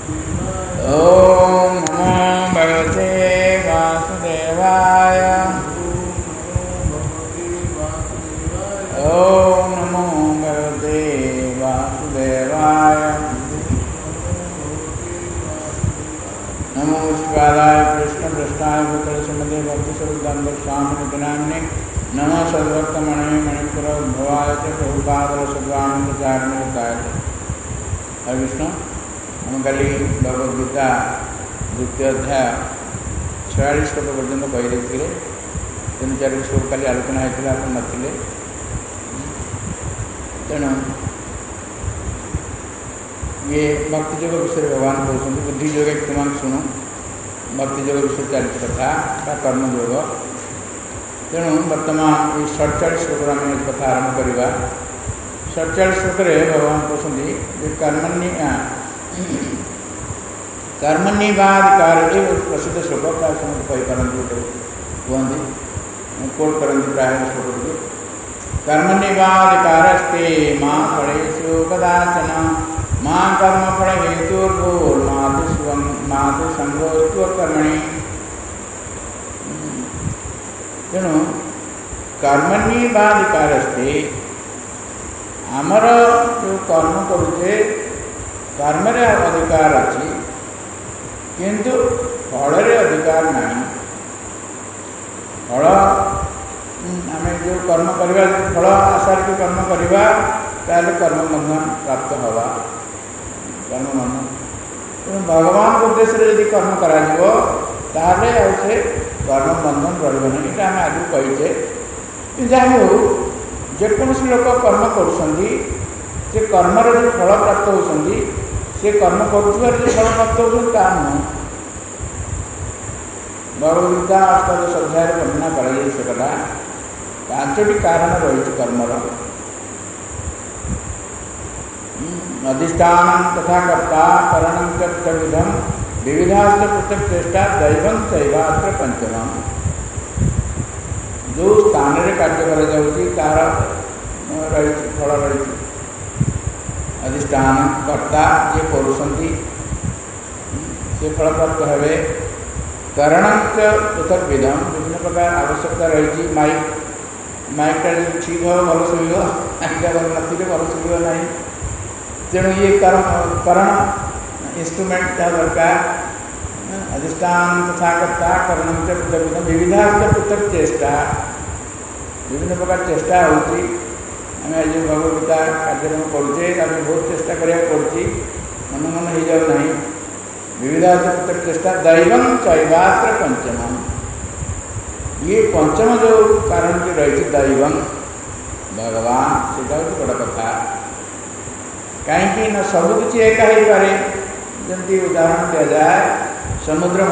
ओम नमो भगवते वासुदेवाय। ओम नमो भगवते वासुदेवाय। नमो शिवाय कृष्ण पृष्ठाय भूतल सुमते भक्ति स्वरूप स्वामी नामने। नमो सर्वोत्तमणे मणिपुर उद्भवाय च प्रभुपाद सद्वानंदचारिणे। हरे कृष्ण। हम कल भगवद्गीता द्वितीय अध्याय 46 श्लोक पर्यटन कही तीन चार श्लोक कल आलोचना होता आप नथिले तेणु ये भक्ति योग विषय भगवान कहते बुद्धि योग तुम शुणु भक्ति योग विषय चलती कथा कर्म योग। तेणु बर्तमान ये 47 श्लोक आम कथा आरंभ करवा। 47 श्लोक भगवान कहते कर्मण्येवाधिकार प्रसिद्ध श्लोक प्राय समस्त कहीपारती कहते कोट करती प्राय श्लोक टी कर्मण्येवाधिकारस्ते मां फलेषु कदाचन मां कर्मफल हेतुर्भूर्मातु संगोस्त्व कर्मणि। तेणु कर्मण्येवाधिकारस्ते आमर जो कर्म करुचे कर्म रे अधिकार अच्छी किंतु फल रे अधिकार नहीं। फल आम जो कर्म करवा फल आशा के कर्म करवा ताले कर्म बंधन प्राप्त हवा कर्म बंधन। तेणु भगवान उद्देश्य यदि कर्म करा ताले से कर्म बंधन रही नहीं। आम आगे कहीचे जहाँ जेकोसी लोक कर्म कर कर्मर जो फल प्राप्त होती से कर्म कर फल प्राप्त होती ता नुह। भगवद्गीता अष्टादश अध्याय वर्णना करा 5टी कारण रही कर्मर अधिष्ठान तथा कर्ता करणं च विधम विविधास्त्र पृथक चेष्टा दैवं चैवास्त्र पंचम। जो स्थान रे कार्य तार रही फल रही अधिष्ठान कर्ता ये करुँच से फल प्राप्त हे। करण पृथक विधम विभिन्न प्रकार आवश्यकता रही माइकटा जो ठीक हो भल शुभ माइकटा भल नथिले भल शुभ ना। तेणु ये करण इंस्ट्रूमेंट जहाँ दरकार अधिष्ठान तथा कर्ता करण पृथक विधम विविधास्त्र पृथक चेष्टा विभिन्न प्रकार चेष्टा होती। आम आज भगवद्गीता कार्यक्रम करुचे बहुत चेष्टा कराया पड़ी मन मन हो जाऊ ना। विविधास्त्र पृथक चेष्टा दैवं चैवास्त्र पंचम। ये पंचम जो कारण जो रही दैवं भगवान से बड़ कथा कहीं सब किसी एका हो पारे। जमी उदाहरण दि जाए समुद्र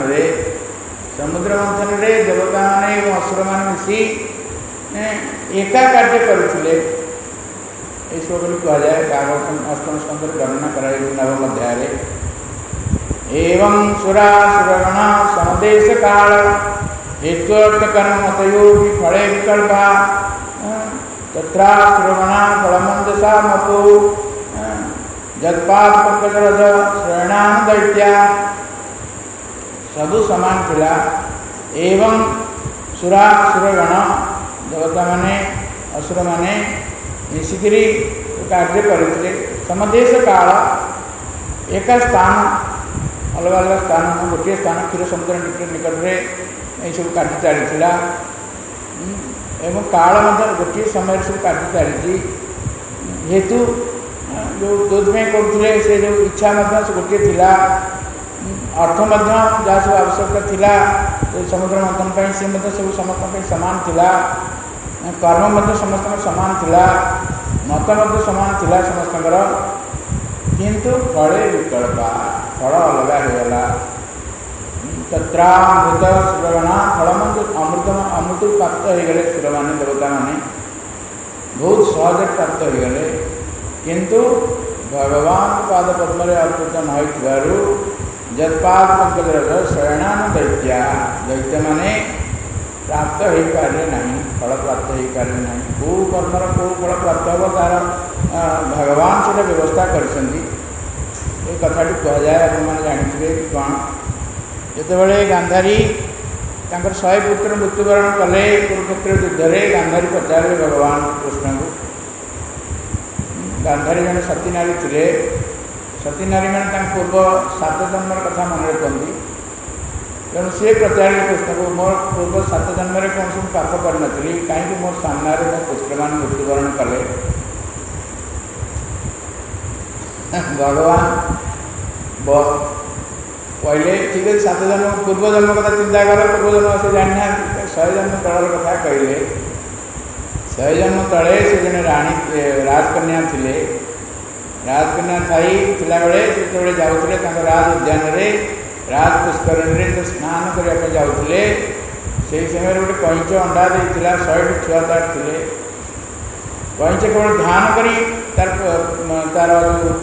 मंथन रे देवता माने असुर मान मिसी एका कार्य करते श्लोक कहुए भागवत अष्टम स्कंद वर्णना कराई नवम अध्याय। एवं सुरासुरगण समदेश काल हेत्वर्थ मतयो फले विकल्पा तत्रासुरगणा फलमंदसा मतो जत्पाद पंकजरज श्रेणान दैत्या सबु समान थिला। एवं सुरासुरगण देवता माने असुर माने मिसिकी कार्य करते समदेश काल एक स्थान अलग अलग स्थान गोटे स्थान क्षीर समुद्र निकट में सब कार्य चलता एवं काल गोटे समय सब कार्य चलती हेतु जो दूधमें करते से जो इच्छा गोटे थिला अर्थ जहाँ सब आवश्यकता थिला समुद्र मंथन से सब समस्त सामान थिला कर्म समस्त सामान थिला मत सामान थिला समस्त किंतु फले विकल्पा फल अलग होगला। तत्रामृत सुरगणा फल अमृत प्राप्त हो गए सुर मान देवता माने बहुत सहज प्राप्त हो गए किंतु भगवान पाद पद्म अर्पित न जत्पाद पंकज शरणान दैत्या दैत्य माने प्राप्त हो पारे ना फल प्राप्त हो पारे ना। कौ कर्मर कौ फल प्राप्त हम तार भगवान से व्यवस्था कर ये कथाटी कहुए आपने जानते कि कौन जितेबाला गांधारी तांकर 100 पुत्र मृत्युवरण कले कुरुक्षेत्र युद्ध में गांधारी पचारे भगवान कृष्ण को गांधारी जन सती नारी थे सती नारी मैंने पूर्व 7 जन्म कथा मन रखती तेणु सी पचारे कृष्ण को मोर पूर्व 7 जन्म कौन सब पाप कर नी कहीं मोर सामने मो पुत्र मान मृत्युवरण कले भगवान पहले ठीक है 7 जन्म पूर्व जन्म कथा चिंता कर पूर्व जन्म से जाना 100 जन्म तल कथा कहले 100 जन्म तले से जन राणी राजकन्या थे राजकन्या थी बेले से जाऊे राज उद्यान राज पुष्करणी जो स्नान करने जाऊे से समय गोटे कईच अंडा देता 100 छुआ तार थे कईच केवल ध्यान करी तार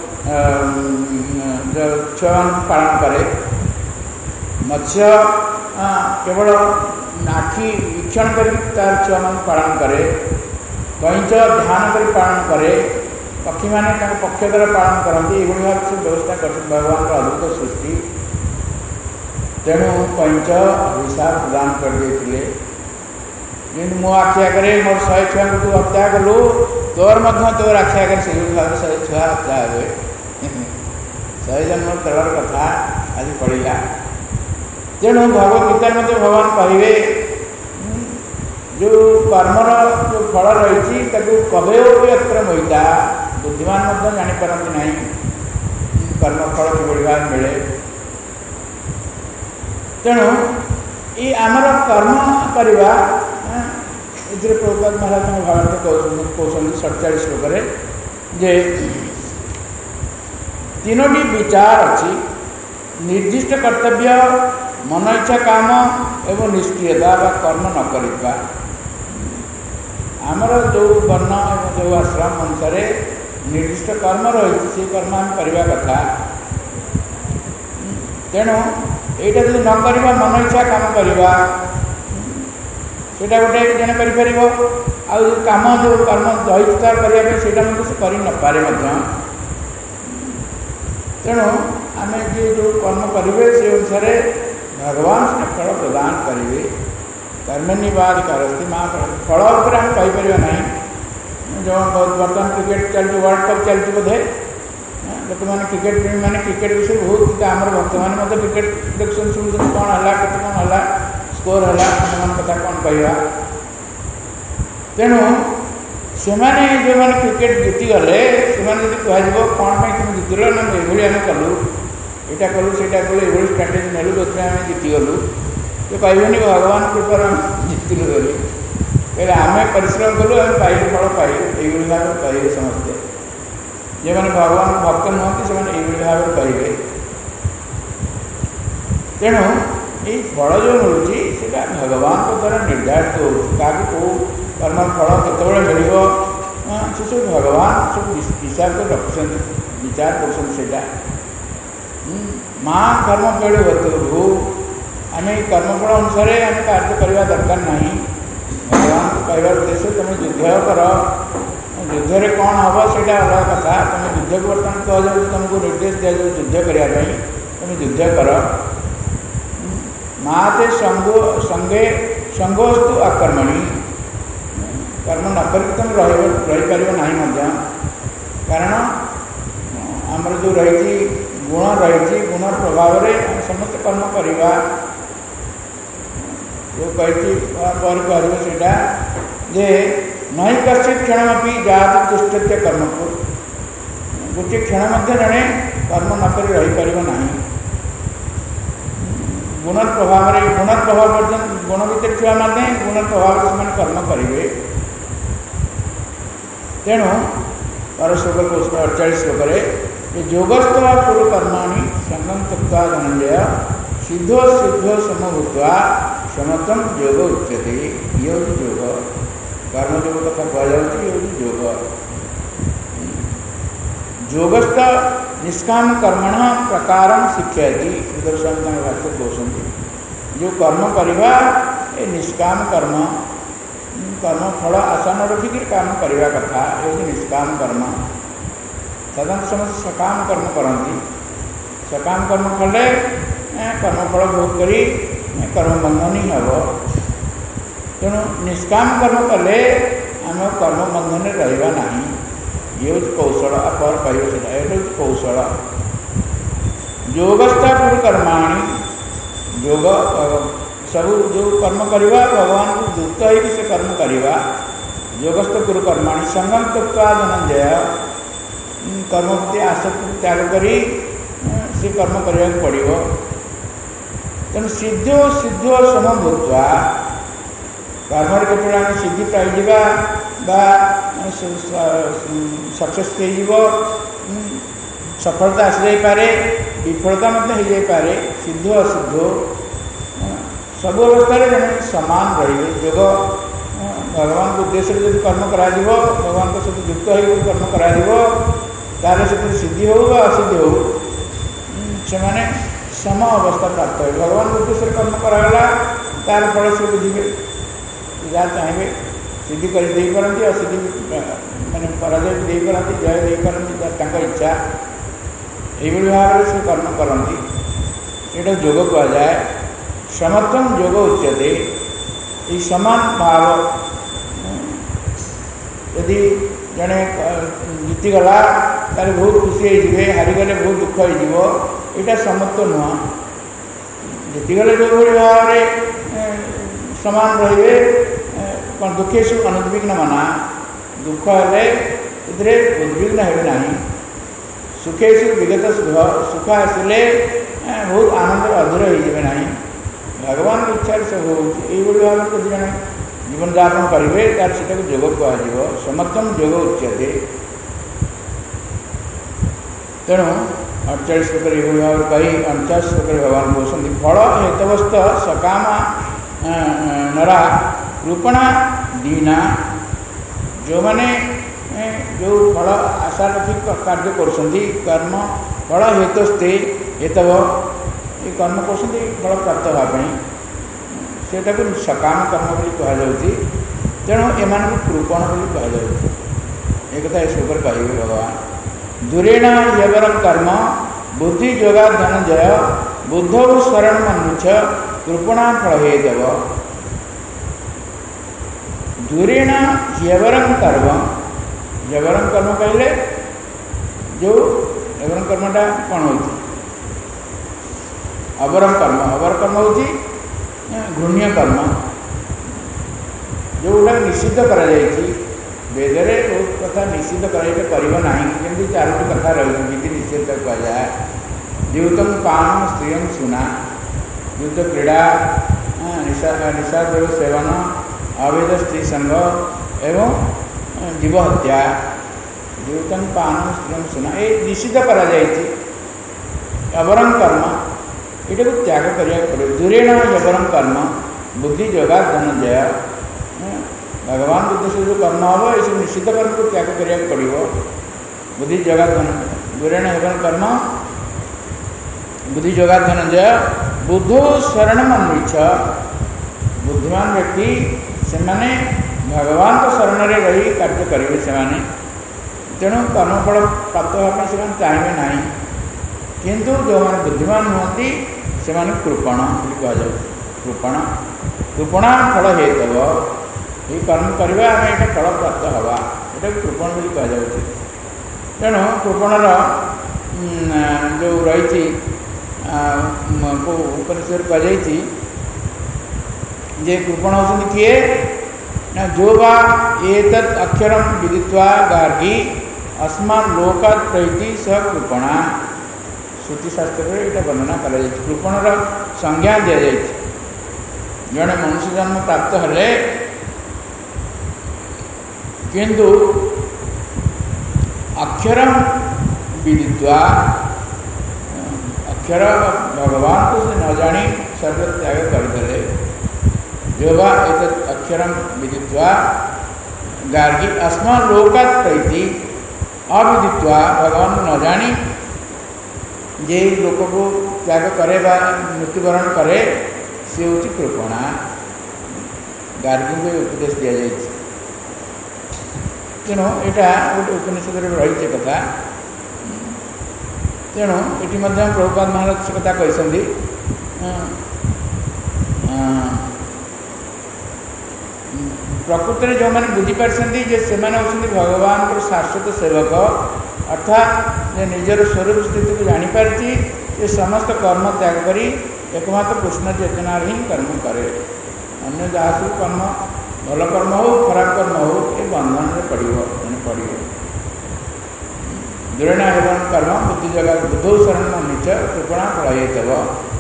जो छुआ पालन करे मत्स्य केवल आखि वीक्षण कर तार छुआ मान पालन करे कईच ध्यान कर पालन करे पक्षी मैंने पक्ष द्वारा पालन करती ये भाव से व्यवस्था कर भगवान का अद्भुत सृष्टि तेणु कईच अभिशाप प्रदान कर देते मो आखि आगे मोर 100 छुआ को तू हत्या कलु तोर तोर आखि आगे से भाव 100 छुआ हत्या हे 100 जन्म तलर कथा आज पड़ा तेणु भगवत गीता भगवान कहे जो कर्मर जो फल रही कभय भी अत्र मोहिता बुद्धिमान जापारती ना कर्मफल किभली भाव मिले तेणु ये आमर कर्म करवा ये प्रभुपाद महाराज भारत कहते 47 श्लोक जे 3टी विचार अच्छी निर्दिष्ट कर्तव्य मन इच्छा काम एवं निष्क्रियता व कर्म न करवा आमर जो वर्ण एवं जो आश्रम अनुसार निर्दिष्ट कर्म रही से कर्म आम करवा कथा तेणु यहाँ जो न करवा मन इच्छा काम करवा गोटे जन कर काम जो कर्म दैहिकता करने से कर नपे तेणु आम जी जो कर्म करेंगे से अनुसार भगवान से फल प्रदान करेंगे कर्मण्यवाधिकारस्ति मां फल उपर आम कहीपर ना जो बर्तमान क्रिकेट चलती वर्ल्ड कप चलती बोधे लोक मैंने क्रिकेट प्रेमी मैंने क्रिकेट विषय बहुत आम भक्त मैंने क्रिकेट देखते शुणुन कौन है कत कौन है स्कोर है कथा कौन कह तेणु से जो मैंने क्रिकेट जीतीगले से कह कौन तुम जीतल ना ये आम कलु यहाँ कलु से कलु ये स्ट्राटेजी नेलु जो आम जीतीगलु तो कहबनी भगवान कृपा जीतलु बोली कहले आम परिश्रम कलु आम पाइलु फल पाइलु ये भाव कहे समस्ते जो मैंने भगवान भक्त नुहति से ये भाव कहे तेणु ये फल जो मिलूँ से भगवान द्वारा निर्धारित हो कौ कर्म फल केतबे मिल से सब भगवान सब हिसाब कर रखुं विचार कर माँ कर्म पेड़ भू आम कर्मफल अनुसार आम कार्य करने दरकार ना भगवान को कहवार उद्देश्य तुम युद्ध कर युद्ध में कौन हम से अलग कथा तुम युद्ध को बर्तमान कह तुमको निर्देश दि जाए युद्ध करने तुम युद्ध कर माते संगे संगोस्तु आकर्मणी कर्म न कर तुम रहीपर ना कारण आमर जो रही गुण रही गुण प्रभाव में समस्त कर्म करवा जो कही कहटा जे नहीं कश्चित क्षण जात तिष्ठत्य कर्म को गोटे क्षण जड़े कर्म न कर रहीपर ना गुण प्रभाव गुण भितर छुआ मैंने गुण प्रभाव से कर्म करेंगे तेणु पर श्लोक 48 श्लोक योगस्थ कुरु कर्माणि संगम त्यक्त्वा धनंजय सिद्धो सिद्धो समभूत्वा समत्वं योग उच्यते ये योग कर्म योग कथा कहुँ योग योगस्थ निष्काम कर्मण प्रकार शिक्षयति श्रीधर भाष्य कहते जो कर्म करवा ये निष्काम कर्म कर्म फल आशा न रखिक काम करवा कथा ये निष्काम कर्म साधारण समस्त सकाम कर्म करती सकाम कर्म कले कर्मफल भोग करी कर्मबंधन ही हम। तेणु निष्काम कर्म कले आम कर्मबंधन रहा ना। ये हूँ कौशल आपर कह ये कौशल। योगस्था गुरु कर्माणी योग सब जो कर्म करवा भगवान को युक्त हो से कर्म करवा। योगस्थ गुरु कर्माणी संगम त्यक्त्वा धनंजय कर्म प्रति आसक्ति त्याग करी से कर्म करने को पड़ो। तेणु सिद्धो सिद्धो सम भूत्वा कर्म केवल आम सिद्धि पाई सक्सेस हो सफलता आसी जापे विफलता हो जापे। सिद्ध असिद्ध सब अवस्था जन सामान रही। योग भगवान के उद्देश्य जब कर्म करा भगवान को सहित युक्त हो कर्म करा से सिद्धि हो असिद्धि हो से माने सम अवस्था प्राप्त हो। भगवान के उद्देश्य कर्म कराला तार फल से बुझे जहाँ चाहिए सिद्धि करते असिद्धि माने पराजय भी देपारती जय देपारती इच्छा ये भाव से कर्म करती। ये योग कहुए समत्वम योग उच्यते। ये समान भाव यदि जड़े जीतीगला तार बहुत खुशी हो हारीगले बहुत दुख हो यहाँ समत्व नुह। जीतीगले जो भाव में समान रे कौन दुखेशु अनुद्विग्न मना दुख है उद्विग्न है ना। सुखेशु विगत सुख आसिले बहुत आनंद अधूर हो ना। भगवान की इच्छा सब हो भाव को जन जीवन यापन करेंगे तार से योग कह समत्वम योग उच्यते। तेणु 48 श्लोक ये भाव कही 49 श्लोक भगवान कहते फल हेतवस्त सकाम नरा कृपणा दीना जो मैंने जो फल आशा रखी कार्य कर्म फल हेतुस्ते हेतव ये कर्म कर फल प्राप्त होगापी सेटा को सकाम कर्म बोली कहुच्छी। तेणु एम कृपण बोली कहुच्छी। एक कथा श्लोक कहे भगवान दूरेण यवरम कर्म बुद्धि योगा धनंजय बुद्धौ शरण मनुष्य कृपणा फल हेतव। दूरेण यवरम कर्म कहले जो यवरम कर्मटा कौन हो अवरम कर्म हूँ घृण्य कर्म जोटा निषिद्ध करा वेदरे बहुत कथा निषिद्ध करना जमी चारोटी कथा रही विधि निषेध कहुए। द्यूतम पान स्त्रिय सुना युद्ध क्रीड़ा निशाद्रव्य सेवन अवैध स्त्री संघ एवं जीव हत्या द्यूतम पान स्त्रिय सुना ये निषिद्ध करा अवरम कर्म ये त्याग करिया पड़े। दूरेण यवरम कर्म बुद्धि योगा धनंजय भगवान के उद्देश्य जो कर्म हम ये सब निषिद्ध कर्म को त्याग करिया पड़ो। बुद्धि योगा धनंजय दूरेण यवरम कर्म बुद्धि योगा धनंजय बुद्धो शरण मनुष्य बुद्धिमान व्यक्ति से माने भगवान को शरण में रही कार्य करेंगे से तेणु कर्मफल प्राप्त होगा से चाहिए ना। किंतु जो मैंने बुद्धिमान नुहति से कृपण कह कृपणा फल हेतव ये कर्म करवा आम ये फल प्राप्त हवा ये कृपण बोली कह। तेणु कृपणर जो रही उपनिषद कही जे कृपण होती किए ना जो बा एक अक्षरम विदित्वा गार्गी अस्मान् लोकात् प्रैति स कृपणा। श्रुतिशास्त्र में यहाँ वर्णना कर कृपणर संज्ञा दि जाए जड़े मनुष्य जन्म प्राप्त हेले किंतु अक्षरम विदित्वा अक्षर भगवान को से न जानी सर्व त्याग करदे जो बा एक अक्षरम विदित्वा गार्गी अस्मान् लोकात् प्रैति अविदित्वा भगवान को न जानी जे लोक को त्याग करे मृत्युवरण करे सी हूँ कृपणा। गार्गी को उपदेश दि जाए। तेणु यहाँ गोटे उपनिषद रही कथा तेणु ये प्रभुपाद महाराज से कथा कहते प्रकृत में जो मैंने बुझीपारी से भगवान को शाश्वत सेवक अर्थात जे निजर स्वरूप स्थिति को जानीपारी से समस्त कर्म त्याग करी एकमात्र कृष्ण चेतना ही कर्म करे। अन्य जहाँ सब कर्म भल कर्म हो खराब कर्म हो ये बंधन में पड़ो दुरेणा एवं कर्म बुद्धि जगह बुद्धौ शरण नीच कृपणा पलयेतव।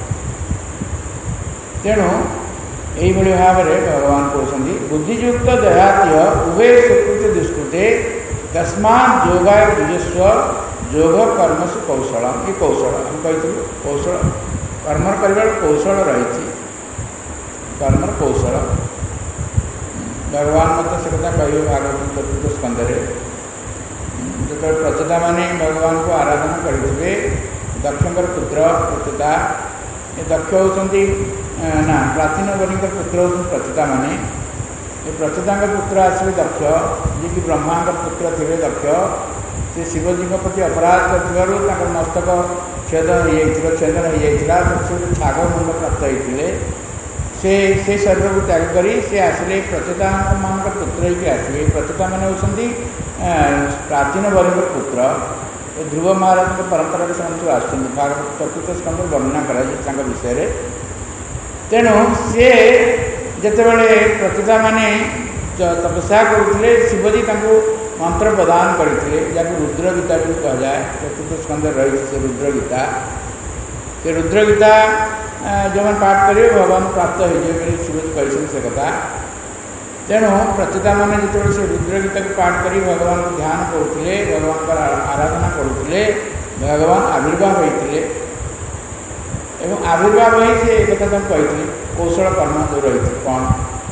तेणु यही भाव में भगवान कहते बुद्धियुक्त देहात्य उभय सुकृत दुष्कृते तस्मात् योगाय युजस्व योग कर्म से कौशल। ये कौशल हम कही कौशल कर्म कर कौशल रही कर्म कौशल भगवान मत से कथा कह भागवत 4th स्कंद जो प्रचेता मैंने भगवान को आराधना करेंगे दक्षकर पुत्र प्रचेता ये दक्ष होती ना प्राचीन वर्णिक पुत्र होती प्रचेता मैंने ये प्रचेता पुत्र आसवे दक्ष जी कि ब्रह्मा पुत्र थे दक्ष से शिवजी प्रति अपराध कर मस्तक छेदन हो छाग मुंड प्राप्त होते से शरीर को त्याग कर आसिले प्रचेता मान पुत्र ही आसवे। प्रचेता मैंने होती प्राचीन वर्णिक पुत्र ध्रुव महाराज परंपरा से सब आगवत 4th स्कंद वर्णना कर विषय। तेणु सी जितेबाला प्रचेता मैंने तपस्या करुले शिवजी मंत्र प्रदान करते जहाँ रुद्र गीता भी कहुए 4th स्कंद रही से रुद्र गीता से रुद्र गीता जो मैंने पाठ करेंगे भगवान प्राप्त हो शिवजी कहते से कथा। तेणु प्रचेता मैंने जो से रुद्र गीता को पाठ कर भगवान को ध्यान करुले भगवान का आराधना करुले भगवान आविर्भाव होते एवं आविर्भाव ही से एक कथा तुम कहते कौशल कर्म जो रही कौन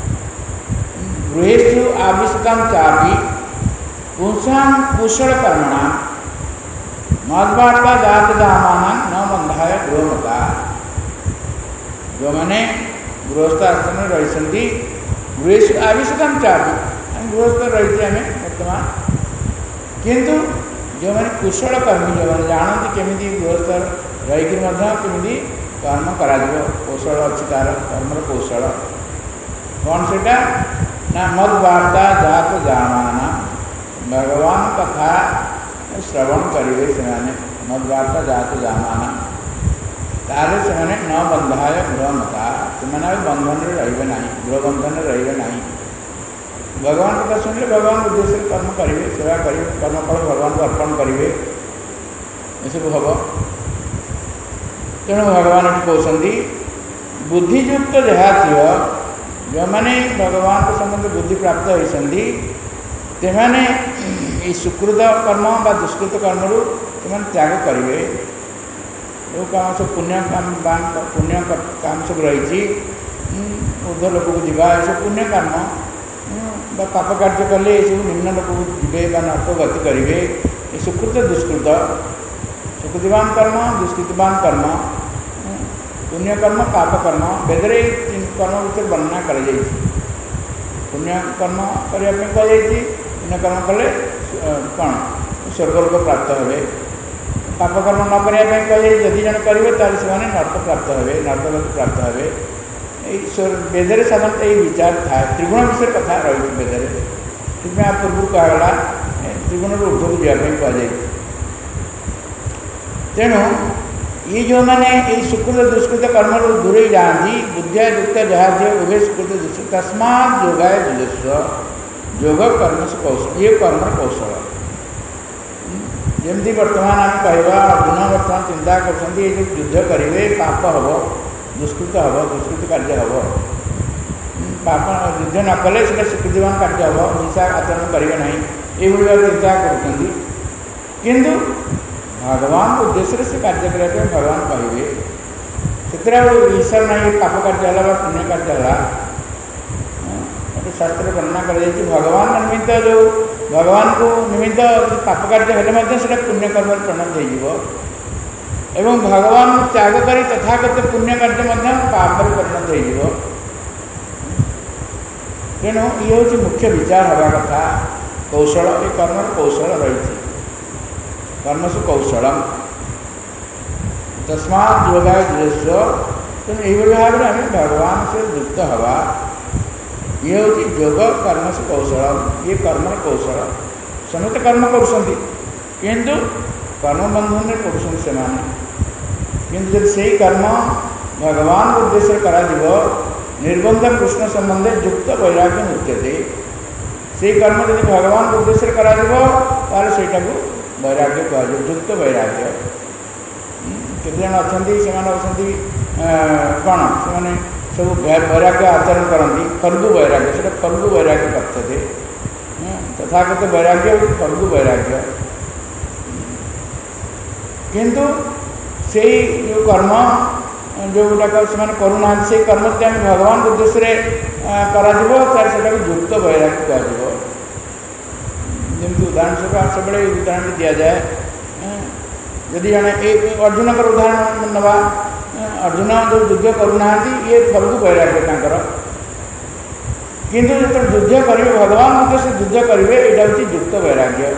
गृहेषु आविष्टता चापी पुंसां कुशल कर्मणा मद्वार्ता जात दामान न बंधाय गृहमता। जो मैंने गृहस्थ आश्रम में रही गृहेषु आविष्टता चापी गृहस्थ रही आम बर्तमान किंतु जो मैंने कुशल कर्मी जो मैंने जानते केमी गृहस्थ रही कर्म करा कौशल अच्छी तार कर्म कौशल कौन से ना मद्वार्ता जात जामाना भगवान कथा श्रवण करेंगे से मद्वार्ता जात जामाना तारे से न बंधाय गृहमता से बंधन रे ना गृह बंधन रे ना भगवान कथा शुणिले भगवान उद्देश्य कर्म करेंगे सेवा करेंगे कर्मफल भगवान को अर्पण करेंगे ये सब हम। तेणु भगवान ये कहते बुद्धियुक्त देहात्य जो मैंने भगवान के संबंध बुद्धि प्राप्त होती तेमाने सुकृत कर्म बा दुष्कृत कर्म से त्याग करेंगे जो काम सब पुण्य काम सब रही ऊर्ध लोक को जीवा सब पुण्य कर्म पाप कार्य कले सब निम्न लोक को जीवे नरक गति करेंगे ये सुकृत दुष्कृत सुकृतिवान कर्म दुष्कृतिवान कर्म पुण्य कर्म पाप कर्म वेदरे कर्म विषय वर्णना कर पुण्य कर्म करने पुण्य कर्म कले कौन स्वर्गलोक प्राप्त हे पाप कर्म न करने कहे जदि जन करेंगे तार से नरक प्राप्त हे नरक प्राप्त हे वेदरे साधारणतः ये विचार था त्रिगुण विषय कथा रही वेदरे ठीक पूर्व कहला त्रिगुण ऊर्ध्व को जावाई कहुए। तेणु ये जो मैंने ये सुकृत दुष्कृत कर्म दूरे जाती बुद्धिया युक्त जहाज उभय सुकृत दुष्कृत तस्मात् योगाय युजस्व योग कर्म से कौशल ये कर्म कौशल जमी बर्तमान आम कहवा अर्जुन बर्तमान चिंता कर युद्ध करेंगे पाप हम दुष्कृत हम दुष्कृत कार्य हम पाप युद्ध न कले से स्वीकृतिवान कार्य हम हिंसा आचरण करेंगे ना ये चिंता किंतु भगवान को उद्देश्य से कार्य करने भगवान कहे से ईश्वर ना पाप कार्य है पुण्य कार्य है शास्त्र वर्णना कर भगवान निमित्त जो भगवान को निमित्त पाप कार्य हेल्ले पुण्य कर्म परिणत हो भगवान त्याग कर तथागत पुण्य कार्य पाप परिणत हो। तेणु ये हूँ मुख्य विचार हवा कथा कौशल ये कर्म कौशल रही कर्मसु कौशलम तस्मात् योगाय जुजस्व। तेणु यही भाव में आम भगवान से युक्त हवा ये हूँ योग कर्म से कौशल। ये कर्म कौशल समस्त कर्म करुँच किंतु कर्म बंधन में पड़ुंट से किंतु जब से कर्म भगवान उद्देश्य करा निर्बंध कृष्ण संबंधे युक्त वैराग्य मुच्यते। से कर्म यदि भगवान उद्देश्य करा सेटा को वैराग्य कह युक्त वैराग्य। केते जन अच्छा से कौन से सब वैराग्य आचरण करती फल्गु वैराग्य से फल्गु वैराग्य कथ्यते। तथागत वैराग्य फल्गु वैराग्य किंतु से जो कर्म जो गुड़ाक से करूना से कर्म से भगवान उद्देश्य करा युक्त वैराग्य कह। जमी उदाहरण स्वरूप सब उदाहरण दि जाए यदि जड़े एक अर्जुन का उदाहरण नवा अर्जुन जो युद्ध करूना ये फल्गु वैराग्य तांकर किंतु जो युद्ध करेंगे भगवान उद्देश्य युद्ध करेंगे यहाँ हूँ युक्त वैराग्य।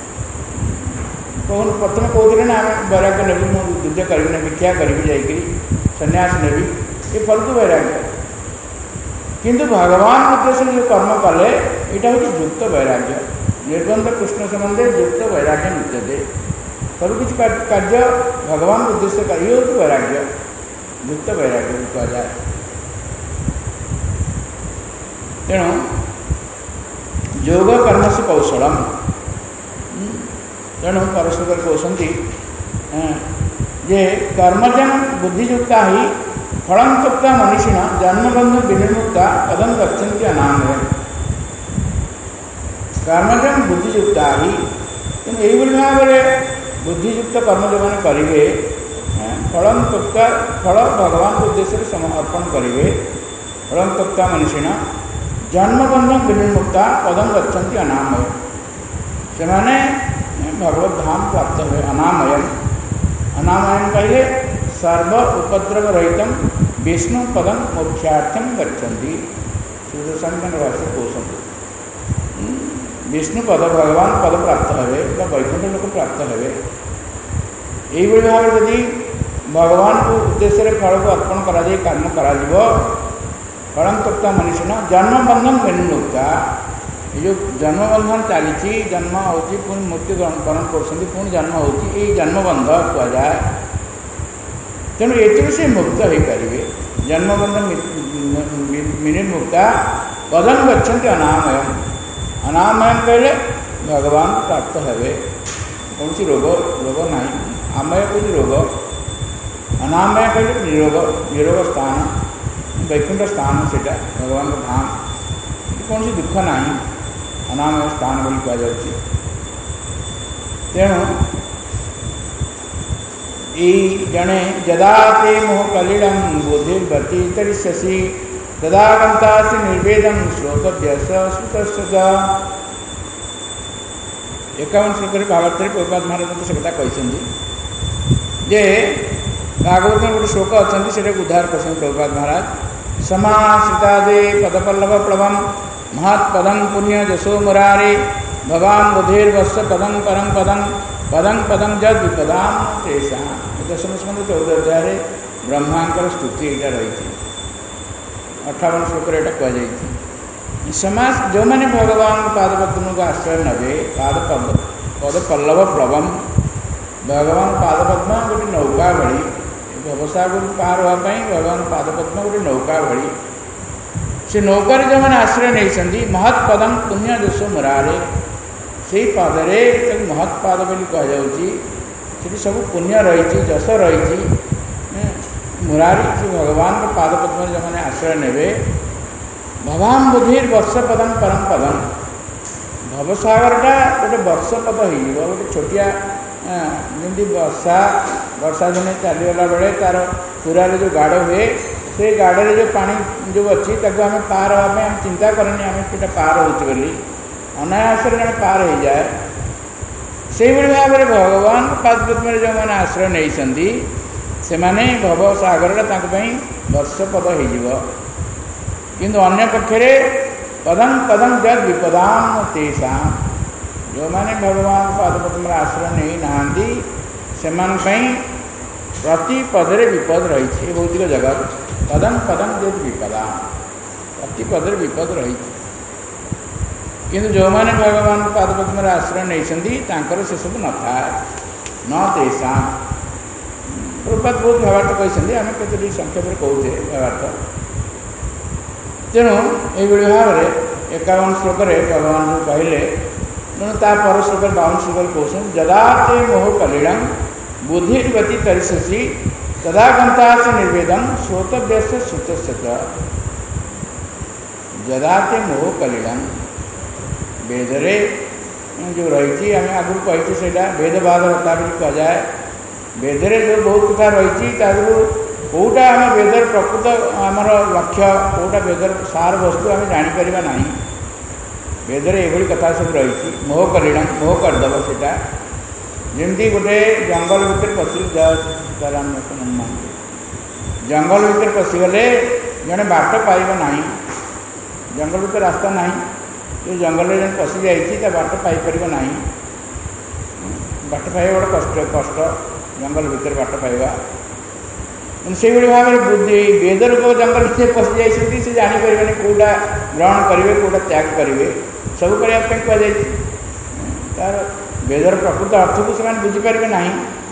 प्रथम कहते ना आम वैराग्य नेबी मुझे युद्ध करी भिक्षा करी जाकि सन्यास नेबी ये फल्गु वैराग्य किंतु भगवान उद्देश्य जो कर्म कले यहाँ हूँ युक्त वैराग्य। निर्बंध कृष्ण संबंधे युक्त वैराग्य मुच्यते। सबकि कार्य भगवान उद्देश्य कर ये हूँ वैराग्य युक्त वैराग्य कह जाए। तेणु योग कर्म से कौशलम। तेणु परस्पर कहते जे कर्मजन बुद्धियुक्ता ही फलम तप्ता मनीषिण जन्मबंध विनिर्मुक्ता पदम गच्छन्ति अनामय। कर्मजन बुद्धियुक्ता ही तेणु यही भाव में बुद्धियुक्त कर्म जो मैंने करेंगे फलम तप्ता फल भगवान के उद्देश्य अर्पण करेंगे। फलम तप्ता मनीषिण जन्मबंधन विनिर्मुक्ता पदम गच्छन्ति अनामय। से माने भगवत धाम प्राप्त हुए अनामयम। अनामयम कहे सर्व उपद्रव रहित विष्णु पदम मोक्षार्थम गच्छन्ति। सुदर्शन भाष्य कहते विष्णु पद भगवान पद प्राप्त हे वैकुंठ लोक प्राप्त हे। यही भाव यदि भगवान को उद्देश्य फल को अर्पण करा कर्म करा फलम तप्ता मनीषिण जन्मबंधन विनिर्मुक्ता। ये जो जन्मबंधन चली जन्म हो पुणी मृत्युकरण कर पुणी जन्म हो जन्मबंध कह जाए। तेणु ये से मुक्त हो पारे जन्मबंधन विनिर्मुक्ता पदम गच्छन्ति अनामयम। अनामयम कहले भगवान प्राप्त हे कौन सी रोग रोग ना आमय कौन रोग अनामय कहले निरोग निरोग स्थान वैकुंठ स्थान से भगवान का धाम कौन सी दुख ना अनामय स्थान बोली कह जाए। तेणु जड़े जदा ते मोह कलिड़म बुद्धिर्वती तरिष्यसि तदा गंतासि निर्वेदम श्रोतव्य श्रुत। 51 श्लोक भागवत प्रभुपाद महाराज से कथा कहते जे भागवत में गोटे श्लोक अच्छा से उद्धार कर प्रभुपाद महाराज समाश्रितादे पदपल्लव प्लवम महत्पदं पुण्य जशो मुरारे भवान बुधेर्वश पदं परं पदं पदं पदं जद विपदाम तेषा। 10 स्कंद 14 अध्याय ब्रह्मांकर स्तुति यहाँ रही 58 श्लोक यहाँ कहुई। समाज जो मैंने भगवान पादपद्म को आश्रय नबे पदपल्लव प्लवम भगवान पादपद्म गोटे नौका भली व्यवसाय पार होगापी भगवान पादपद्म गोटे नौका भली से नौकार जो मैंने आश्रय नहीं महत्पदम पुण्य जशो मुरारे से पादरे महत्पाद बोली कह सब पुण्य रही जश रही मुरारी से भगवान के पादपद्म जो मैंने आश्रय ने भवान बुधिर वर्ष पदम परम पदम भवसागरटा गोटे वर्षपद हो गोटे छोटिया जमी वर्षा दिने चलीगला बेले तार पुरारे जो गाड़ हुए से गाड़े जो पानी जो अच्छी आम पार हाँपे आम चिंता करें आम से पार हो अनायास जन पार हो जाए से भाव में भगवान पादपद्म जो मैंने आश्रय नहीं से माने भवसागरटा वर्षपद हो किंतु अन्य पक्षरे पदं पदं जद विपदाम तेषा जो मैंने भगवान पादपद्म आश्रय नहीं नहांती से प्रति पदरे विपद रही है भौतिक जगत पदम पदम जो विपदा प्रति पदरे विपद रही किंतु जो मैंने भगवान पादपद्म आश्रय नहीं से सब न था न तेषा प्रभुपाद बहुत भावार्थ कहते आम के संक्षेप कौचे भावार्थ तेणु ये भाव में 51 श्लोक भगवान को कहले तेणु पर श्लोक 52 श्लोक कहते जदा ते मोह कलिड़ं बुद्धिर्वती तरिशसी तदा गंतास निर्वेदम श्रोतव्यस्य श्रुतस्य जदा ते मोह कलिड़ं वेदरे जो रही आम आगुरी कही से वेदवाद रता भी कहुए वेदरे जो बहुत कथा रही कौटा आम वेदर प्रकृत आमर लक्ष्य कौटा वेदर सार वस्तु आम जापर ना वेदरे ये कथा सब रही मोह कलिड़ं मोह करदेव से जमती गोटे जंगल भितर पशि जंगल भितर पशिगले जड़े बाट पाइब ना जंगल भितर रास्ता ना जो जंगल में पशि जा बाट पाइपर ना बाट पाइबा बड़ा कष्ट कष्ट जंगल भितर बाट पाइबा से भाव में बुद्धि वेद रूप जंगल से पशि जाती से जापर कौटा ग्रहण करेंगे कौटा त्याग करेंगे सब करने कहुई तार वेदर प्रकृत अर्थ को से बुझीपारे ना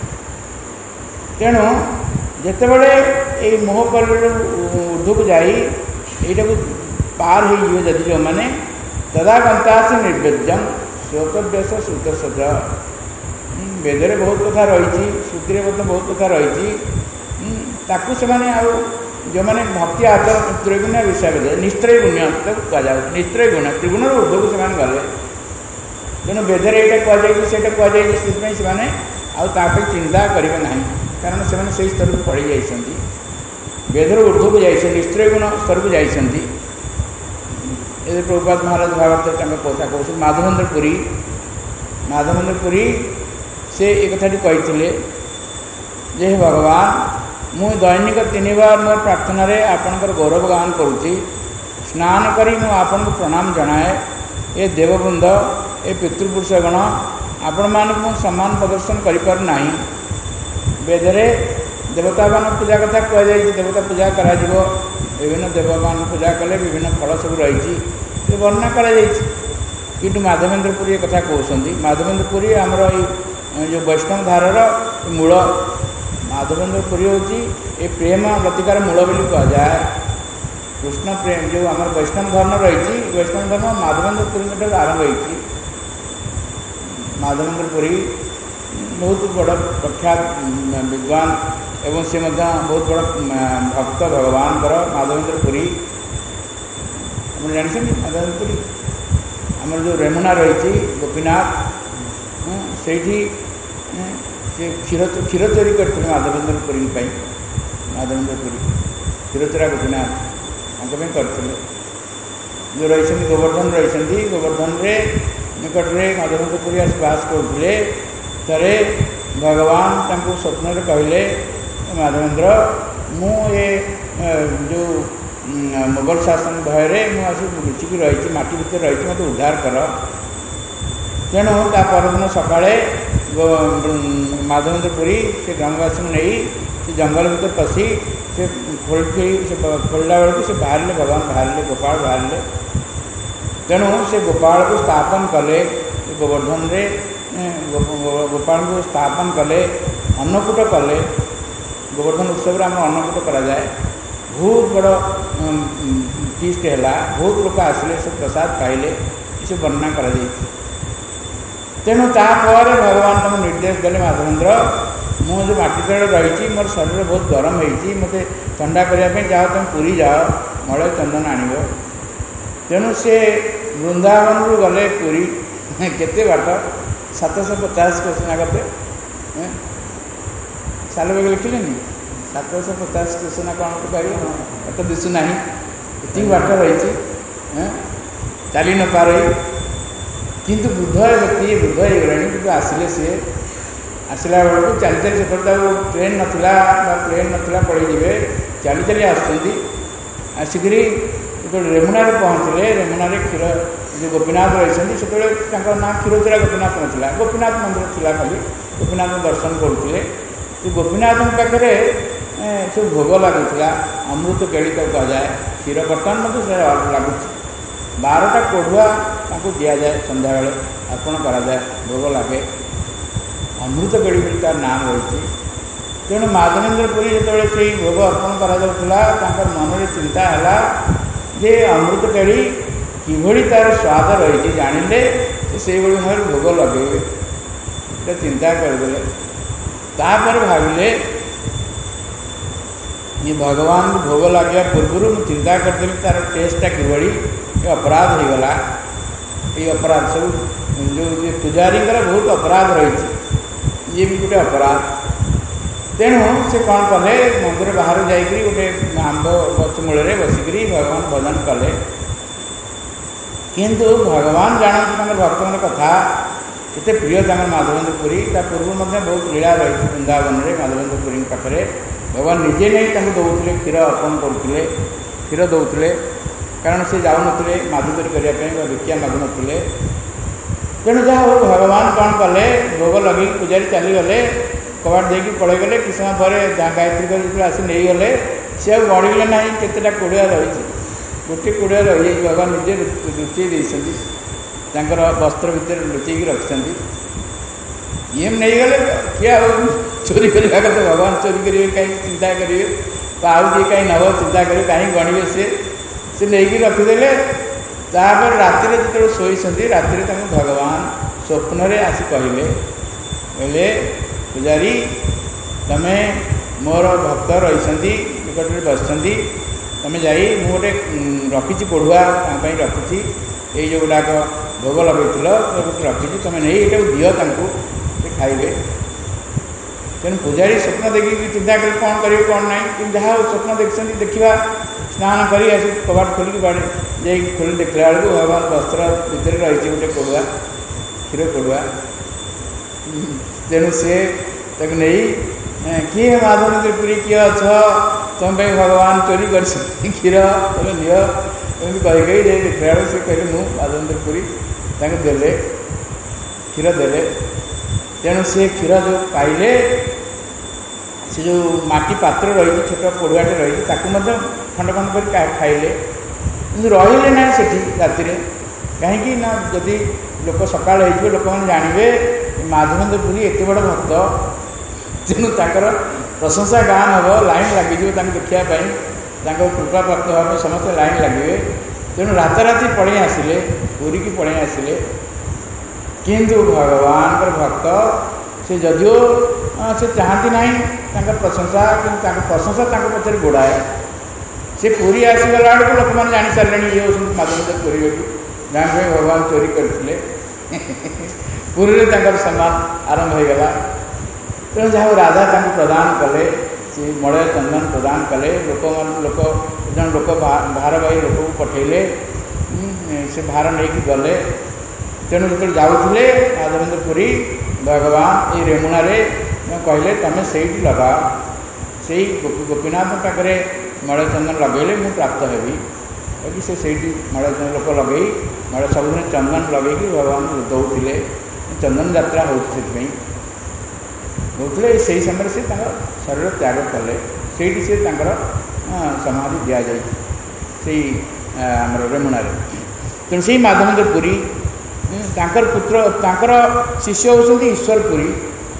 तेणु जितेबले ये मोह कर ऊर्ध्व को जाई यटा को पार हो जदि जो मैंने तदा गंता से निर्वेद्यम श्रोतव्यस श्रुतस वेदरे बहुत कथा रही श्रुति बहुत कथा रही ताकू से जो मैंने भक्ति आचर त्रिगुण विषय निस्त्रय गुण्य कहुए निस्त्रय गुण त्रिगुण ऊर्ध्व को से गले तेणु वेदरे यहाँ कहुई से आउे चिंता करेंगे ना कारण से स्तर को पड़ जाती वेदर ऊर्ध्व को जाइए निस्त्रय गुण स्तर को जाती प्रभुपाद महाराज भावार्थ कथा कहते माधवेन्द्र पुरी से एक कथाटी कही जे भगवान मु दैनिक 3 बार मोर प्रार्थना आपणकर गौरव गान करुँची स्नान करी मु आपन को प्रणाम जनाए ए देववृंद ए पितृपुरुषगण आपण मानक मु सम्मान प्रदर्शन करिपार नाही वेदरे देवता मान पूजा कथा कहुई देवता पूजा करा जिवो विभिन्न देवमान पूजा कले विभिन्न फल सब रही वर्णना कर माधवेन्द्र पुरी कथा कहते माधवेन्द्र पुरी आमर जो वैष्णव धारार मूल माधवेन्द्र पुरी हूँ ये प्रेम लतिकार मूल बोली कहुए कृष्ण प्रेम जो आम वैष्णव धर्म रही वैष्णव धर्म माधवेन्द्र पुरी आरंभ होती माधवेन्द्र पुरी बहुत बड़ प्रख्यात विद्वान एवं से बहुत बड़ भक्त भगवान माधवेन्द्र पुरी आप जानते माधवेन्द्र पुरी आमर जो रेमुना रही गोपीनाथ से क्षीर चोरी करते माधवेन्द्र पुरी माधवेन्द्र पुरी क्षीर चोरा गोपीनाथ करते जो रही गोवर्धन रही गोवर्धन निकट में माधवेन्द्र पुरी आस बास करते थे भगवान स्वप्न कहले माधवेन्द्र मु ये जो मुगल शासन भय मुझे लुचिकी रही माटी भितर रही मत उद्धार कर तेणु ता परदिन सकाଳେ माधवेन्द्र पुरी से ग्रामवासी नहीं से जंगल भर पशि से खोलला बेलू से बाहर भगवान बाहर गोपाल बाहर तेणु से गोपाल को स्थापन कले गोवर्धन रे गोपाल को स्थापन कले अन्नकूट कले गोवर्धन उत्सव आम अन्नकूट कराए बहुत बड़ फीस्ट है बहुत लोग आसिले से प्रसाद पाइले से वर्णना कर तेणु तापर भगवान तुम निर्देश देले माधवेन्द्र मुझे माटी तले रही मोर शरीर बहुत गरम होती मत ठंडा करने जाओ तुम पुरी जाओ मड़े चंदन आण तेणु से वृंदावन रू गले पुरी केते बाट 750 क्वेश्चन आगते साल बेग लिखिले 750 क्वेश्चन कौन कह तो दिशुना ये बाट रही चली न पार किंतु वृद्ध व्यक्ति वृद्ध होगलानी कि आसिले सी आसला बेलू चली चली से ट्रेन नाला प्लेन नाला पड़े चली चली आसिक जो रेमुना पहुँचले रेमुना क्षीर जो गोपीनाथ रही से ना क्षीरचोरा गोपीनाथ नाला गोपीनाथ मंदिर था खाली गोपीनाथ दर्शन करुले से गोपीनाथ पाखे सब भोग लगुला अमृत केड़ी तो कहुए क्षीर बर्तमान मत लगुच 12टा कोढ़ुआ दि जाए संध्या बेले अर्पण कराए भोग लगे अमृत केड़ी तार नाम रही तेणु माधवेन्द्रपुरी जो से भोग अर्पण कर मन में चिंता है जे अमृत केड़ी कि तार स्वाद रही जानिले से भाव भोग लगे चिंता करदे तापर भाविले ये भगवान को भोग लगे पूर्व मुझे चिंता करदेली तार टेस्टा कि अपराध हो गला ये अपराध सब जो पूजारी बहुत अपराध रही ये भी गोटे अपराध तेणु से कौन कले मंदिर बाहर जाकि गोटे आंब गछ मूल बसिक भगवान भजन कले किंतु भगवान जानते भक्त कथा केते प्रिय माधवेन्द्रपुरी पूर्व बहुत लीला रही वृंदावन में माधवेन्द्रपुरी पाखे भगवान निजे नहीं दौले क्षीर अर्पण करते क्षीर दौले कारण से जाऊे माधुकरी करने भिक्षा मागुन तेणु जहाँ हो भगवान कौन कले भोग लगे पूजारी चलीगले कबाट देकी पलि गले कि समय पर जहाँ गायत्री कर आसी नहीं गले सी आ गणिले ना केतेटा कोड़िया रही गोटे कोड़िया रही भगवान निजे लुचई देर वस्त्र भितर लुचैक रखिंट ये नहीं गले किए चोरी करवा कथा भगवान चोरी करेंगे कहीं चिंता करेंगे आउ किए कहीं नब चिंता करेंगे कहीं गणवे सी नहीं रखीदे तापर राति जो शोई राति भगवान स्वप्न आसी कहले पूजारी तमें मोर भक्त रही निकट में बस तमें जा गोटे रखी कोढ़ुआ रखी ये जो गुड़ाक भोग लगे रखी तुम नहीं ये दि खाइबे तेणु पूजारी स्वप्न देखिए चिंता कर कौन करेंगे कौन ना कि जहाँ स्वप्न देखते देखा स्नान कर कबाट खोलिक बाड़े खोल देखला बेलू भगवान वस्त्र भितर रही गोटे कोड़ुआ क्षीर कोड़ुआ तेणु सी नहीं किए माधवेन्द्रपुरी किए अछ तुम भगवान चोरी कर क्षीर तुम नियो एमती कही देखला बेलू सी कहले मु माधवेन्द्रपुरी देले क्षीर देले तेणु से क्षीर जो पाइले से जो माटी पात्र रही छोट कोड़ुआटे रही खंड खंड कर खाइले रही ना से राति कहीं ना जदि लोक सका लोक मैंने जानवे माधवेन्द्रपुरी एत बड़ भक्त तेणु तर प्रशंसा गान हम लाइन लगिज देखापी कृपा प्राप्त हाँपी समस्त लाइन लगे तेणु राताराति पड़े आसिले पुरी की पड़े आसिले किंतु भगवान भक्त से जदिओ से चाहती ना प्रशंसा कि प्रशंसा पचर गोड़ाए से पुरी आसीगला बेलू लोक मैंने जानी सारे ये माधवेन्द्रपुरी जहाँ भगवान चोरी करते पुरी सम्मान आरंभ हो गला तेणु जहाँ राजा प्रदान कले से मलय चंदन प्रदान कले लोक जन लोक भारवाही लोक पठेले से भार नहीं गले तेणु जो जाऊे माधवेन्द्रपुरी भगवान ये रेमुणारे कहले तुम से लगाओ से गोपीनाथ पाखे मलय चंदन लगेले मुझे प्राप्त हेबी कि से मलय चंदन लोक लगे मलय सबुदिन चंदन लगे भगवान दौले चंदन यात्रा होते से समय से शरीर त्याग कले से समाधि दि जाए से आमर रेमुणारे तेणु से माधवेन्द्रपुरी पुत्र तांकर शिष्य होती ईश्वरपुरी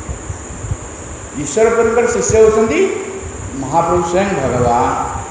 ईश्वरपुरी शिष्य होती महाप्रभु स्वयं भगवान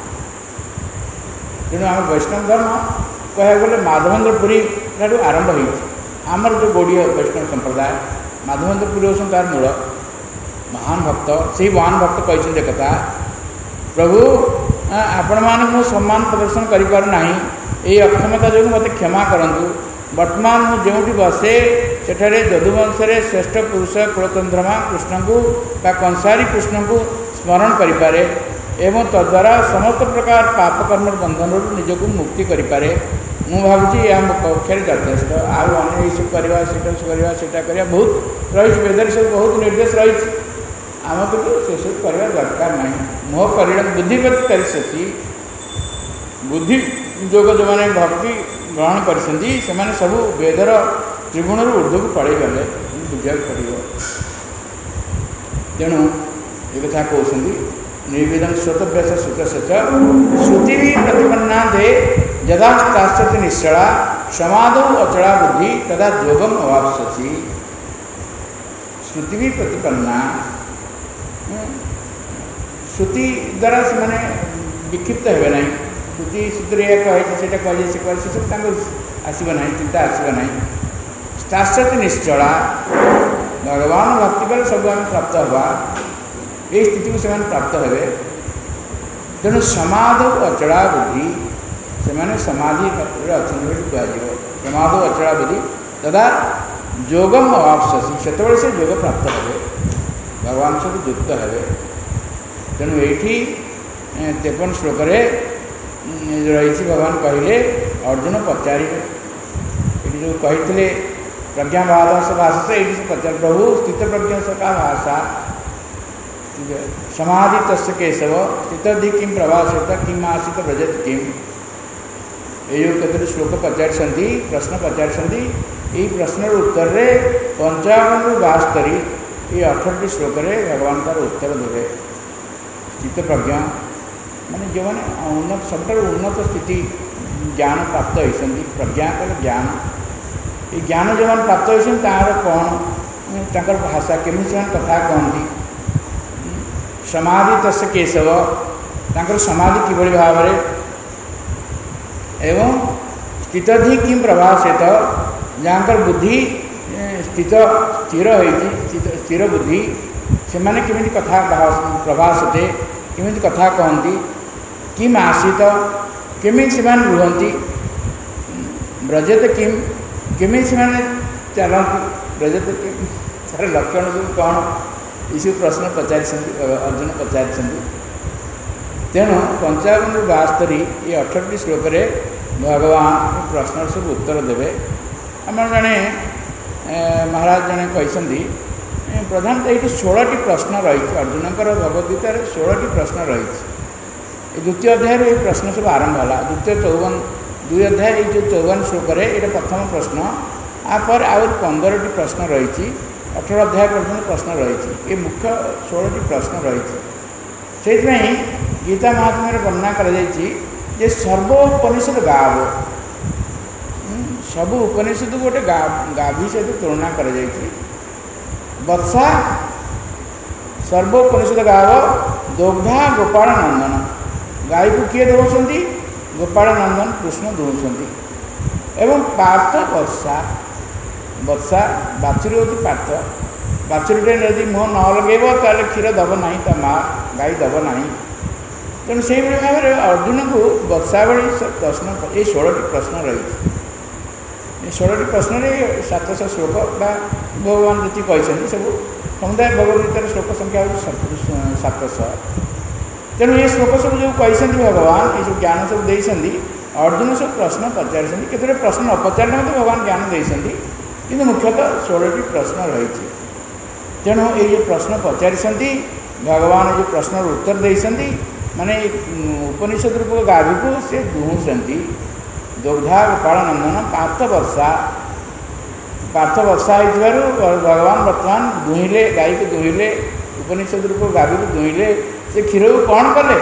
तेणु आम वैष्णव धर्म कह गले माधवेन्द्रपुरी आरंभ होमर जो गौड़ीय वैष्णव संप्रदाय माधवेन्द्रपुरी होती तार मूल महान भक्त से महान भक्त कहते कथा प्रभु आपण मान सम्मान प्रदर्शन करना ये अक्षमता जो मत क्षमा करूँ वर्तमान मुझे बसे सेठारे यदुवंश श्रेष्ठ पुरुष कुलचंद्रमा कृष्ण को कंसारी कृष्ण को स्मरण करें एवं तद्वारा समस्त प्रकार पापकर्म बंधन निजक मुक्ति करें मु भावुँ यह पक्षे यथेष्ट आने सब करवा बहुत रही वेदर सब बहुत निर्देश रही आमको तो से सब करवा दरकार ना मोह कर बुद्धिपति कर बुद्धि जोग जो मैंने भक्ति ग्रहण कर सब वेदर त्रिगुण ऊर्ध्व को पड़े गले बुझा पड़ो तेणु ये कथा कहते निर्विधम स्वतभ्यस सुतसच श्रुति भी प्रतिपन्ना दे यदा ताश्चर्य निश्चला समाधौ अचला बुद्धि तदा योगम अवाप्स्यसि। श्रुति भी प्रतिपन्ना श्रुति द्वारा से माने विक्षिप्त हे ना श्रुति सूत्र या कहे से कहे से कहे से सब आसब ना चिंता आसब ना ताश्चर्य निश्चला भगवान भक्ति पर सब आम प्राप्त हवा ये स्थिति को से प्राप्त हे तेणु समाधौ अचला बुद्धि से समाधि अच्छा कह समाधौ अचला बुद्धि तदा योगम अवाप्स्यसि से से योग प्राप्त हे भगवान सब युक्त हे। तेणु ये 53 श्लोक रही भगवान कहले अर्जुन पचारे ये जो कही प्रज्ञावाद भाषा से ये पचार प्रभु स्थित प्रज्ञा का भाषा समाधि तस्य केशव स्थितधि किं प्रभाषेत किम आसित व्रजत किम ये जो कतरे श्लोक पचारि प्रश्न पचारि ये प्रश्न उत्तर रे 55 72 ये 18 श्लोक भगवान का उत्तर देवे। स्थित प्रज्ञा माने जो मैंने उन्नत सब उन्नत स्थिति ज्ञान प्राप्त होती प्रज्ञा कल ज्ञान ये ज्ञान जो मैंने प्राप्त होती तार कौन भाषा केमी से कथा कहती समाधि तस्य केशव तांकर समाधि किभଳି भाव एवं स्थितधि किं प्रभाषेत जहाँकर बुद्धि स्थिर होती स्थिर बुद्धि से माने किमिति कथा प्रभाषते किमिति कथा कहती किम आसित किमिति से रुहंती व्रजत किम किमिति से चलती व्रजत किम तार लक्षण सब कौन इस प्रश्न पचारि अर्जुन पचारि। तेणु 55 72 ये 18 श्लोक भगवान प्रश्न सब उत्तर देवे। आम जड़े महाराज जड़े कहते प्रधानतः ये 16टी प्रश्न रही अर्जुनकर भगवद्गीतार 16टी प्रश्न रही। द्वितीय अध्याय ये प्रश्न सब आरंभ है द्वितीय 2 अध्याय ये जो 54 श्लोक ये प्रथम प्रश्न आपर आउ 15टी प्रश्न रही 18 अध्याय पर्यटन प्रश्न रही ये मुख्य 16टी प्रश्न रही से गीता महात्म्य वर्णना कर सर्वोपनिषद गाव सब उपनिषद गोटे गाभी सहित तुलना कर वत्सा सर्वोपनिषद गाव दोग्धा गोपाल नंदन गाय को किए दौरान गोपाल नंदन कृष्ण दौरान एवं पार्थ वर्षा वर्षा बाछुरी हूँ पार्थ बाछुरीटे यदि मुँह न लगेब ताल क्षीर दब ना ता माँ गाई दब ना। तेणु से भाव में अर्जुन को वर्षा भली प्रश्न ये 16टी प्रश्न रही 16टी प्रश्न 700 श्लोक भगवान जी कहते सब समुदाय भगवद्गीतार श्लोक संख्या हो 700। तेणु ये श्लोक सब जो कहते भगवान ये सब ज्ञान सब देते अर्जुन सब प्रश्न पचारि केतोटे प्रश्न न पचारे भगवान ज्ञान देते कि मुख्यतः 16टी प्रश्न रही। तेणु ये प्रश्न पचारि भगवान जो प्रश्न उत्तर देते माने उपनिषद रूप गाभी को से दुहुंसती दुग्धा गोपाल नंदन पार्थ वर्षा हो भगवान बर्तमान दुहिले गाई को दुहिले उपनिषद रूप गाभी को दुहिले से क्षीर को कौन कले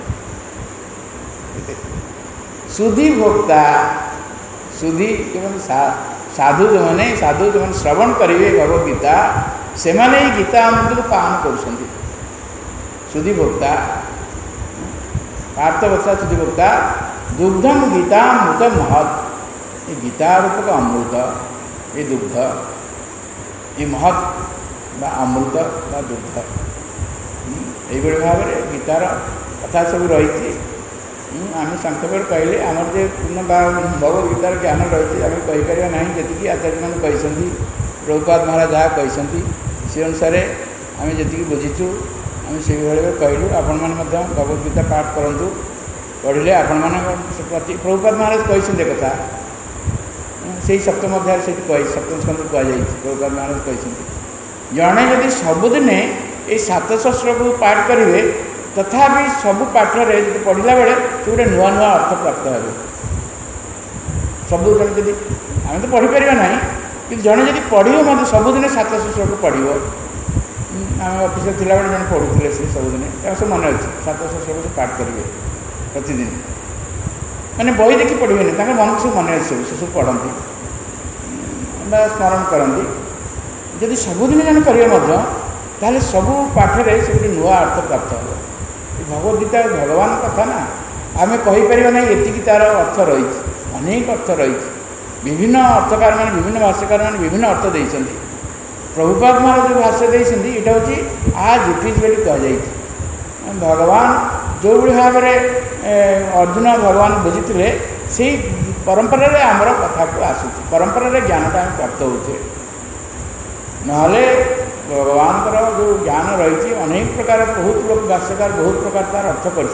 सुधी भोक्ता सुधी साधु जो मैंने श्रवण करेंगे भगवद्गीता से माने गीता अमृत को पान कर सुधी भोक्ता पार्थ वर्षा सुधी भोक्ता दुग्धम गीता अमृत महत ये गीता रूप का अमृत ये दुग्ध ये महत अमृत दुग्ध ये भाव में गीतार कथा सब रही आम संक्षेप कहले आम जो पूर्ण भगवद्गीतार ज्ञान रही आम कहीपर ना जी आचार्य मैंने कहते प्रभुपाद महाराज जहाँ कहते से अनुसार आम जी बुझीचु आम से भाव कहलु आपण मैंने भगवद्गीता पाठ करूँ पढ़ले आपण प्रति प्रभुपाद महाराज कहते कथा से सप्तम अध्याय से सप्तम स्कंद कहुई प्रभुपाद महाराज कहते जड़े जदि सबुदिन ये 700 श्लोक पाठ करेंगे तथापि सब पाठरे जो पढ़ला बेले से गोटे नुआ नुआ अर्थ प्राप्त हे सब जब आम तो पढ़ी पार ना कि जड़े जब पढ़ो मतलब सबुदिन 700 श्लोक पढ़ो आम अफिस थिला बेले जन पढ़ुले से सबुदिन सब मन अच्छे 700 पाठ करेंगे प्रतिदिन मैंने बही देखी पढ़े मन सब मन अच्छे से सब पढ़ती स्मरण करती जदि सबुदिन जन करें सबू पाठरे से गोटे नुआ अर्थ प्राप्त हो भगवद्गीता भगवान कथा ना आम कहीपर ना ये तार अर्थ रही अनेक अर्थ रही विभिन्न अर्थकार मैंने विभिन्न भाष्यकार मैंने विभिन्न अर्थ देते प्रभुपाद महाराज जो भाष्य देते यहाँ हूँ आज इट इज बोली कहुई भगवान जो भाव में अर्जुन भगवान बुझी से परंपरा आमर कथा को आसूँ परंपरा ज्ञानटा आम प्राप्त होचे नहले भगवान जो ज्ञान रही अनेक प्रकार बहुत लोग भाष्यकार बहुत प्रकार तार अर्थ कर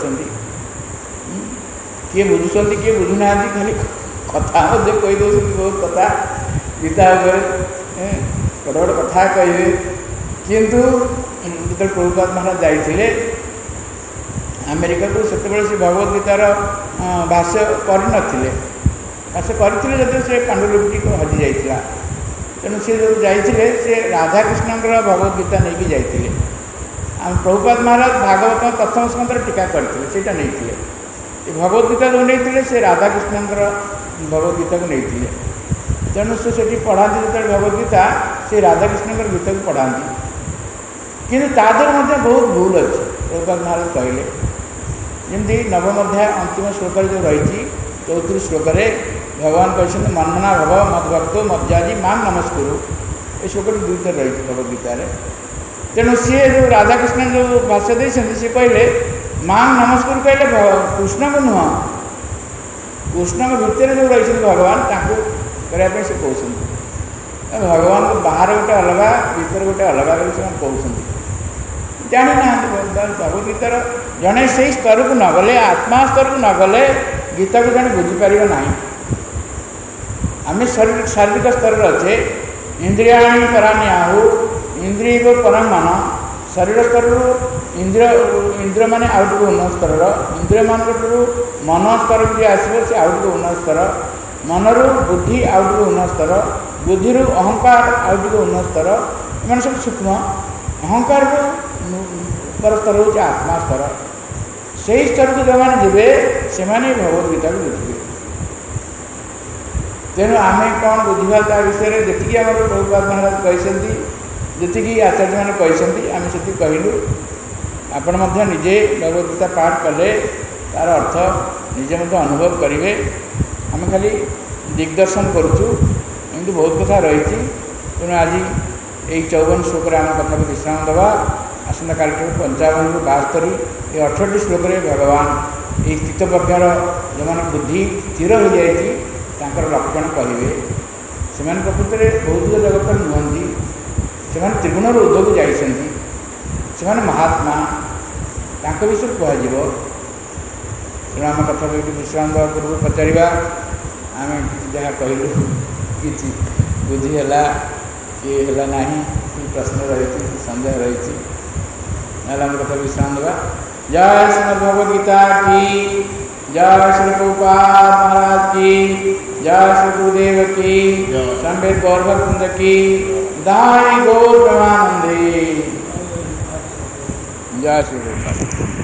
किए बुझुं किए बुझुना खाली कथा कहीदे बहुत कथा गीता गोटे गोटे कथा कहे किंतु जो प्रभुपाद महाराज जाते अमेरिका को से भगवद्गीतार भाष्य करते भाष्य करते जब से पांडुलिपि को हजि जाता तेणु सी जो जाते से राधाकृष्ण भगवद्गीता नहीं कि जाते प्रभुपाद महाराज भागवत प्रथम स्कंदर टीका करते नहीं भगवद्गीता जो नहीं से राधाकृष्ण भगवद्गीता को नहीं तेणु से पढ़ाती जो भगवद्गीता से राधाकृष्ण गीता को पढ़ाती कि बहुत भूल अच्छे प्रभुपाद महाराज कहले जमी नवम अध्याय अंतिम श्लोक जो रही 34 श्लोक भगवान कहते मन्मना भव मद्भक्तो मज्जाजी मां नमस्कुरु ये श्लोक दुई थर रही भगवद्गीतार तेणु सी जो राधाकृष्ण जो भाष्य देते सी कहले मां नमस्कुरु कहले कृष्ण को नुह कृष्ण भितर जो रही भगवान करने से कहते भगवान को बाहर गोटे अलग भीतर गोटे अलग से कहते जानी ना भगवद्गीतार जड़े से स्तर को न गले आत्मा स्तर को न गले गीता को जड़े बुझीपर ना आम शारीरिक स्तर अच्छे इंद्रियाणी पराणी आहु इंद्रिय को परम मन शरीर स्तर इंद्रिय मान आउ टे उन्नत स्तर इंद्रिय मान मन स्तर भी आसो से आउ टे उन्नत स्तर मनरु बुद्धि आउ टे उन्नत स्तर बुद्धि अहंकार आउ टे उन्नत स्तर एम सब सूक्ष्म अहंकार पर स्तर हूँ आत्मा स्तर से स्तर को जो मैंने जीवे से भगवद्गीता को बुझे तेणु आम कौन बुझा ता विषय जी आम प्रभुपाद महाराज कहते जी आचार्य मैंने कहते आम से कहलु आपण निजे भगवद्गीता पाठ कले तार अर्थ निजे अनुभव करेंगे आम खाली दिग्दर्शन करुचु एमती बहुत कथा रही तेणु आज यही 54 श्लोक आम कथा को विश्राम देवा आसंता काल 55 ରୁ 72 ये 18 श्लोक भगवान ये स्थितप्रज्ञर जो मैंने बुद्धि स्थिर हो जाती लक्षण कहे से प्रकृत में भौतिक जगत नुहति से त्रिगुण ऊर्ध्व को जाती महात्मा विषय कह तेणु आम कथा को विश्राम देवा पूर्व पचारा आम जहाँ कहलु कि बुझीगला कि है ना कि प्रश्न रही सन्देह रही ना कथा विश्राम देवा। जय श्रीमद् भगवद्गीता की जय श्री प्रभुपाद महाराज की जय श्री गुरुदेव की संवेद गौरवकुंद की दाई गौर ब्रह्मानंदे जय श्री प्रभुपाद।